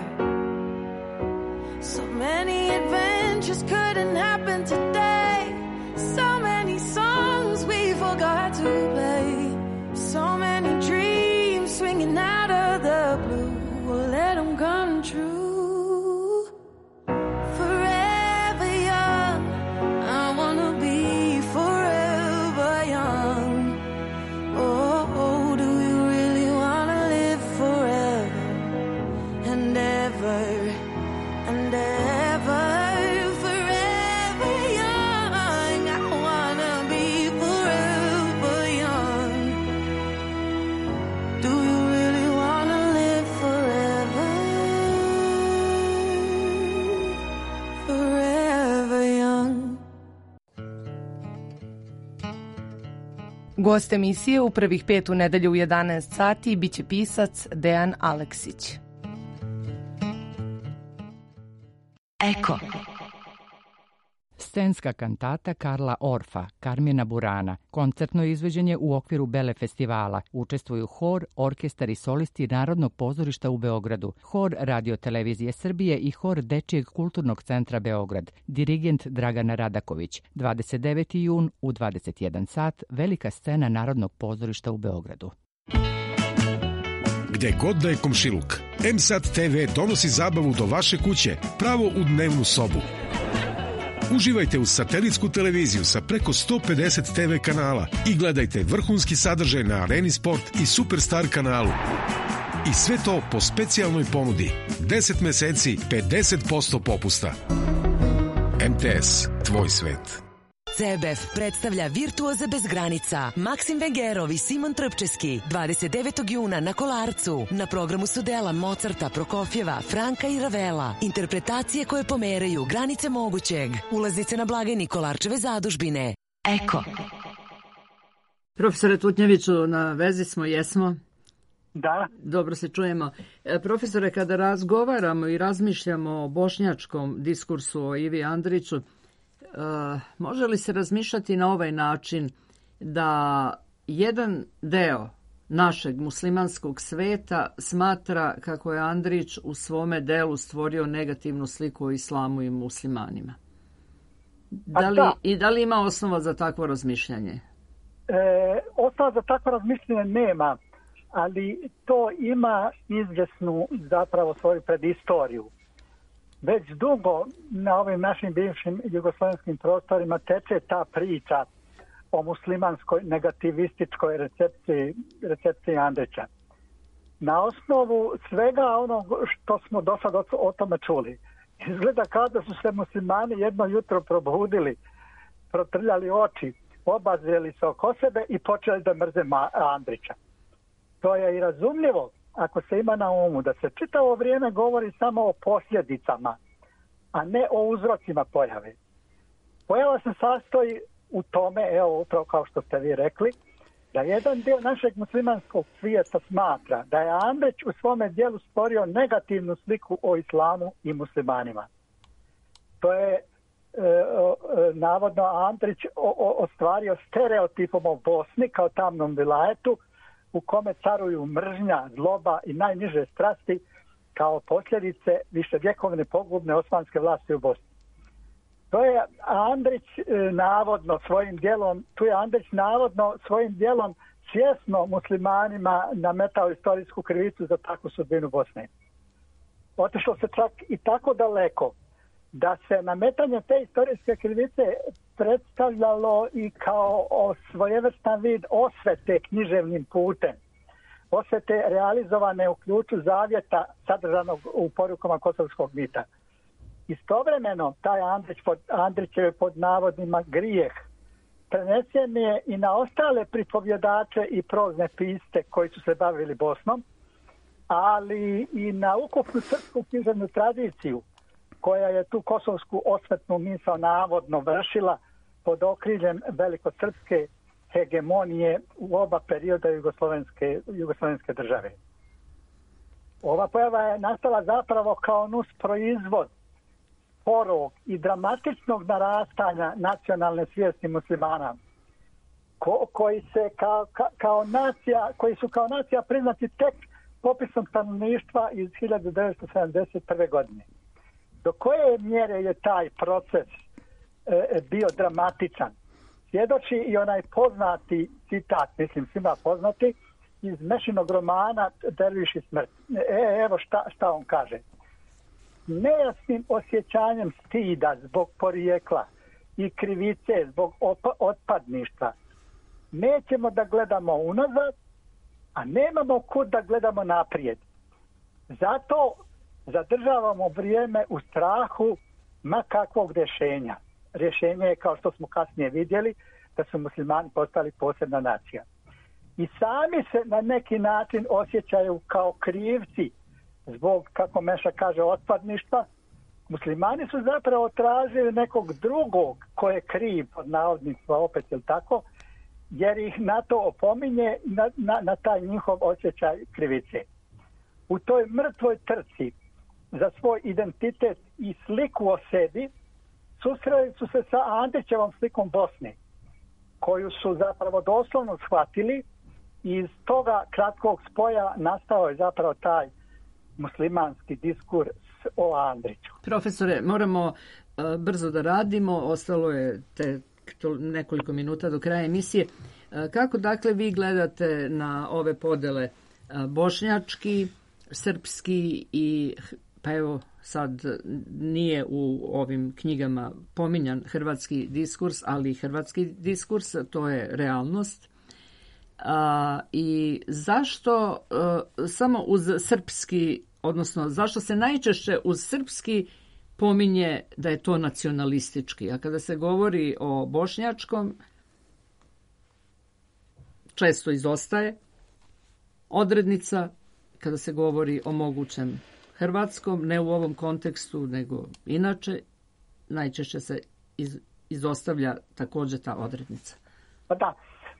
So many adventures couldn't happen today. So many songs we forgot to play. So many dreams swinging out of the blue. We'll let them come true. Forever young, I wanna be forever young. Oh, do you really wanna live forever and ever and ever? Forever young, I wanna be forever young. Do you really wanna live forever? Forever young. Gost emisije u prvih 5 u nedelju u 11 sati biće pisac Dejan Aleksić. Eko. Scenska kantata Karla Orfa, Karmjena Burana, koncertno izvođenje u okviru Bele festivala. Učestvuju hor, orkestar i solisti Narodnog pozorišta u Beogradu, hor Radio televizije Srbije i hor Dečijeg kulturnog centra Beograd. Dirigent Dragana Radaković. 29. jun u 21 sat, velika scena Narodnog pozorišta u Beogradu. Gde god da je komšiluk, M-Sat TV donosi zabavu do vaše kuće, pravo u dnevnu sobu. Uživajte uz satelitsku televiziju sa preko 150 TV kanala i gledajte vrhunski sadržaj na Areni Sport i Superstar kanalu. I sve to po specijalnoj ponudi. 10 meseci, 50% popusta. MTS, tvoj svet. CBF predstavlja Virtuoze bez granica. Maksim Vengerov i Simon Trpčeski 29. juna na Kolarcu. Na programu su dela Mozarta, Prokofjeva, Franka i Ravela. Interpretacije koje pomeraju granice mogućeg. Ulaznice na blagajni Kolarčeve zadužbine. Eko. Profesore Tutnjeviću, na vezi smo, jesmo? Da. Dobro se čujemo. Profesore, kada razgovaramo i razmišljamo o bošnjačkom diskursu o Ivi Andriću, može li se razmišljati na ovaj način da jedan deo našeg muslimanskog sveta smatra kako je Andrić u svome delu stvorio negativnu sliku o islamu i muslimanima? Da li ima osnova za takvo razmišljanje? Osnova za takvo razmišljanje nema, ali to ima izvjesnu zapravo svoju predistoriju. Već dugo na ovim našim bivšim jugoslovenskim prostorima teče ta priča o muslimanskoj negativističkoj recepciji Andrića. Na osnovu svega onog što smo do sad o tome čuli, izgleda kao da su se muslimani jedno jutro probudili, protrljali oči, obazreli se oko sebe i počeli da mrze Andrića. To je i razumljivo ako se ima na umu da se čitavo vrijeme govori samo o posljedicama, a ne o uzrocima pojave. Pojava se sastoji u tome, evo upravo kao što ste vi rekli, da jedan dio našeg muslimanskog svijeta smatra da je Andrić u svome djelu stvorio negativnu sliku o islamu i muslimanima. To je navodno Andrić ostvario stereotipom o Bosni kao tamnom vilajetu u kome caruju mržnja, zloba i najniže strasti kao posljedice viševjekovne pogubne osmanske vlasti u Bosni. To je Andrić navodno svojim djelom svjesno muslimanima nametao istorijsku krivicu za takvu sudbinu Bosne. Otišlo se čak i tako daleko da se nametanje te istorijske krivice predstavljalo i kao svojevrstan vid osvete književnim putem. Osvete realizovane u ključu zavjeta sadržanog u porukama Kosovskog mita. Istovremeno, taj Andrićev pod navodnima grijeh prenesen je i na ostale pripovjedače i prozne pisce koji su se bavili Bosnom, ali i na ukupnu srpsku književnu tradiciju koja je tu kosovsku osvetnu misao navodno vršila pod okriljem velikosrpske hegemonije u oba perioda jugoslovenske države. Ova pojava je nastala zapravo kao nus proizvod sporog i dramatičnog narastanja nacionalne svijesti muslimana, koji su kao nacija priznati tek popisom stanovništva iz 1971. godine. Do koje mjere je taj proces bio dramatičan? Svjedoči i onaj poznati citat, mislim svima poznati, iz Mešinog romana Derviš i smrt. Evo šta on kaže. Nejasnim osjećanjem stida zbog porijekla i krivice zbog otpadništva nećemo da gledamo unazad, a nemamo kud da gledamo naprijed. Zato zadržavamo vrijeme u strahu ma kakvog rješenja. Rješenje je, kao što smo kasnije vidjeli, da su muslimani postali posebna nacija. I sami se na neki način osjećaju kao krivci zbog, kako Meša kaže, otpadništva. Muslimani su zapravo tražili nekog drugog ko je kriv, pod navodnicima opet, je tako, jer ih na to opominje, na taj njihov osjećaj krivice. U toj mrtvoj trci za svoj identitet i sliku o sebi susreli su se sa Andrićevom slikom Bosne, koju su zapravo doslovno shvatili i iz toga kratkog spoja nastao je zapravo taj muslimanski diskurs o Andriću. Profesore, moramo brzo da radimo, ostalo je nekoliko minuta do kraja emisije. Kako dakle vi gledate na ove podele bošnjački, srpski i pa evo sad nije u ovim knjigama pominjan hrvatski diskurs, ali i hrvatski diskurs, to je realnost. I zašto samo uz srpski, odnosno zašto se najčešće uz srpski pominje da je to nacionalistički, a kada se govori o bošnjačkom često izostaje odrednica kada se govori o mogućem hrvatskom, ne u ovom kontekstu, nego inače, najčešće se izostavlja također ta odrednica. Pa da,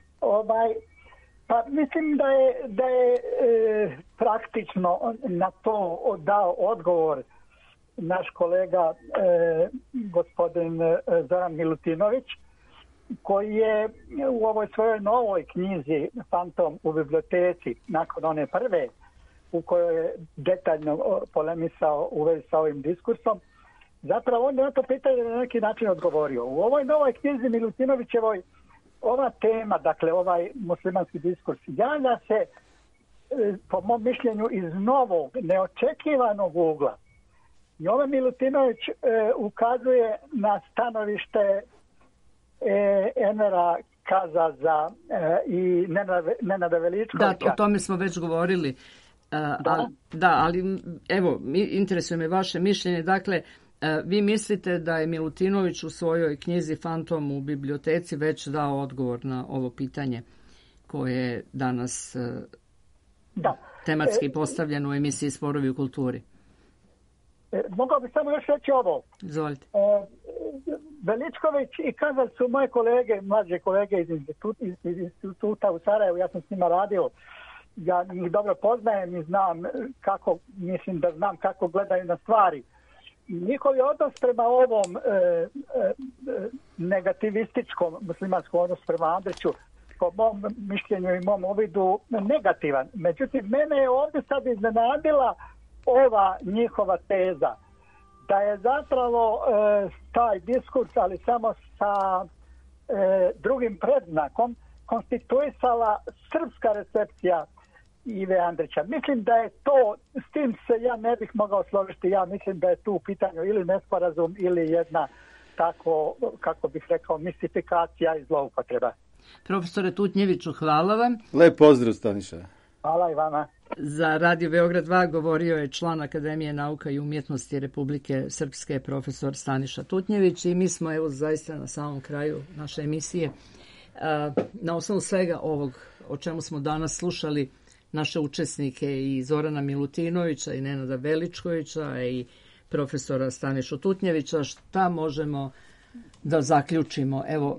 pa mislim da je praktično na to dao odgovor naš kolega gospodin Zoran Milutinović, koji je u ovoj svojoj novoj knjizi Fantom u biblioteci, nakon one prve u kojoj je detaljno polemisao u vezi sa ovim diskursom, zapravo on je na to pitanje na neki način odgovorio. U ovoj novoj knjizi Milutinovićevoj ova tema, dakle ovaj muslimanski diskurs, javlja se po mom mišljenju iz novog, neočekivanog ugla. I ovaj Milutinović ukazuje na stanovište Envera Kazaza i Nenada Veličkovića. Da, o tome smo već govorili. Ali evo, interesuje me vaše mišljenje. Dakle, vi mislite da je Milutinović u svojoj knjizi Fantom u biblioteci već dao odgovor na ovo pitanje koje je danas tematski postavljen u emisiji Sporovi u kulturi. Mogao bi samo još reći ovo. Izvolite. Veličković i Kazal su moje kolege, mlađe kolege iz instituta u Sarajevu, ja sam s njima radio. Ja njih dobro poznajem i znam kako gledaju na stvari. Njihov je odnos prema ovom negativističkom muslimanskom odnosu prema Andriću, po mom mišljenju i mom uvidu, negativan. Međutim, mene je ovdje sad iznenadila ova njihova teza, da je zapravo taj diskurs, ali samo sa drugim predznakom, konstituisala srpska recepcija Ive Andrića. Mislim da je to, s tim se ja ne bih mogao složiti, ja mislim da je tu u pitanju ili nesporazum ili jedna tako, kako bih rekao, mistifikacija i zloupotreba. Profesore Tutnjeviću, hvala vam. Lep pozdrav, Staniša. Hvala i vama. Za Radio Beograd 2 govorio je član Akademije nauka i umjetnosti Republike Srpske, profesor Staniša Tutnjević, i mi smo evo zaista na samom kraju naše emisije. Na osnovu svega ovog o čemu smo danas slušali naše učesnike i Zorana Milutinovića i Nenada Veličkovića i profesora Stanišu Tutnjevića, šta možemo da zaključimo? Evo,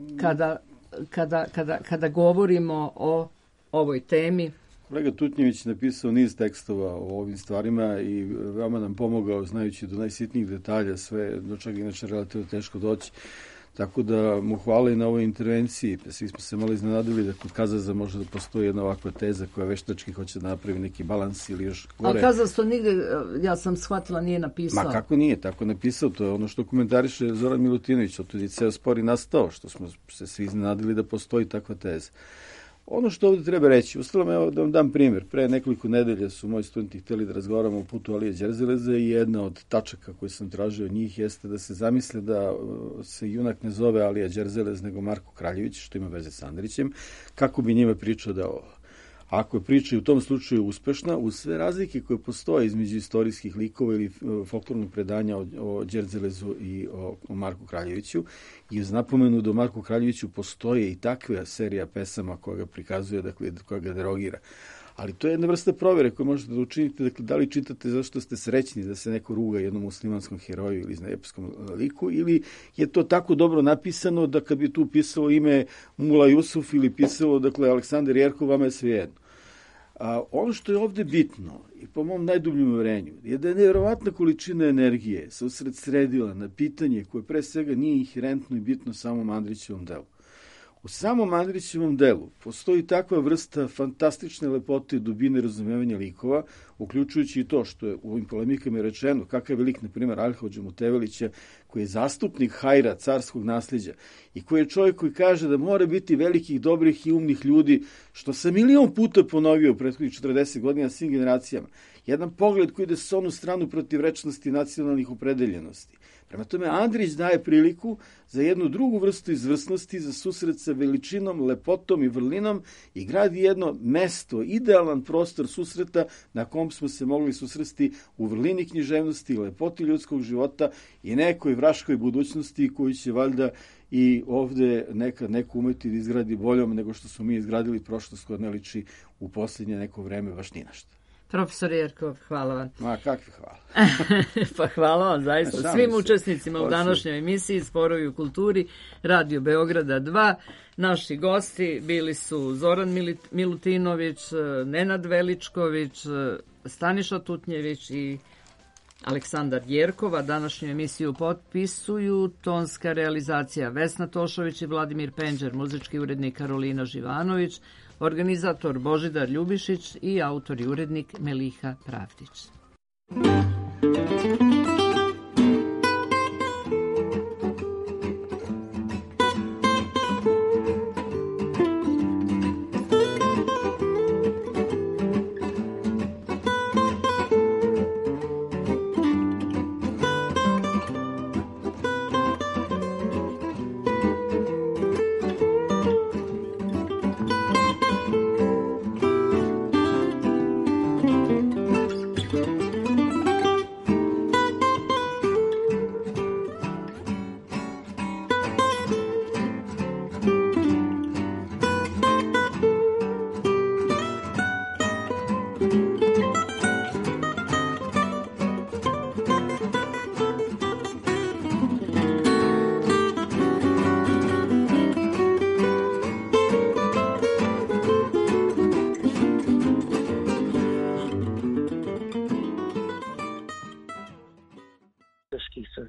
kada govorimo o ovoj temi. Kolega Tutnjević napisao niz tekstova o ovim stvarima i veoma nam pomogao, znajući do najsitnijih detalja sve, do čega inače relativno teško doći. Tako da mu hvala i na ovoj intervenciji. Svi smo se malo iznenadili da kod Kazaza može da postoji jedna ovakva teza koja veštački hoće da napravi neki balans ili još gore. A Kazaz to nigde, ja sam shvatila, nije napisao. Ma kako nije, tako napisao, to je ono što komentariše Zoran Milutinović, od je ceo spor i nastao, što smo se svi iznenadili da postoji takva teza. Ono što ovdje treba reći, ustavljamo, evo da vam dam primjer, pre nekoliko nedelja su moji studenti htjeli da razgovaramo o putu Alije Đerzeleza i jedna od tačaka koju sam tražio od njih jeste da se zamisle da se junak ne zove Alija Đerzelez nego Marko Kraljević, što ima veze s Andrićem, kako bi njima pričao da ovo. Ako je priča u tom slučaju uspešna, uz sve razlike koje postoje između istorijskih likova ili folklornog predanja o Đerzelezu i o Marku Kraljeviću, i uz napomenu da o Marku Kraljeviću postoje i takva serija pesama koja ga prikazuje, dakle, koja ga derogira. Ali to je jedna vrsta provjere koju možete da učinite, dakle, da li čitate zašto ste srećni da se neko ruga jednom muslimanskom heroju ili epskom liku, ili je to tako dobro napisano da kad bi tu pisalo ime Mula Jusuf ili pisalo, dakle, Aleksandar Jerkov, vama je svejedno. Ono što je ovdje bitno, i po mom najdubljem uverenju, je da je nevjerovatna količina energije se usredsredila na pitanje koje pre svega nije inherentno i bitno samom Andrićevom delu. U samom Andrićevom delu postoji takva vrsta fantastične lepote i dubine razumevanja likova, uključujući i to što je u ovim polemikama rečeno kakav je lik, na primjer, Aljhođa Mutevelića, koji je zastupnik hajra, carskog nasljeđa, i koji je čovjek koji kaže da mora biti velikih, dobrih i umnih ljudi, što sam milion puta ponovio u prethodnih 40 godina svim generacijama. Jedan pogled koji ide s onu stranu protivrečnosti nacionalnih opredeljenosti. Prema tome, Andrić daje priliku za jednu drugu vrstu izvrsnosti, za susret sa veličinom, lepotom i vrlinom, i gradi jedno mesto, idealan prostor susreta na kom smo se mogli susresti u vrlini književnosti, lepoti ljudskog života i nekoj vraškoj budućnosti koju će valjda i ovdje nekad neko umeti da izgradi boljom nego što smo mi izgradili prošlost koja ne liči u posljednje neko vreme baš ni našta. Profesor Jerkov, hvala vam. Ma, kakvi hvala. Pa hvala vam zaista svim učesnicima u današnjoj emisiji Sporovi u kulturi Radio Beograda 2. Naši gosti bili su Zoran Milutinović, Nenad Veličković, Staniša Tutnjević i Aleksandar Jerkov. Današnju emisiju potpisuju tonska realizacija Vesna Tošović i Vladimir Penđer, muzički urednik Karolina Živanović, organizator Božidar Ljubišić i autor i urednik Meliha Pravdić.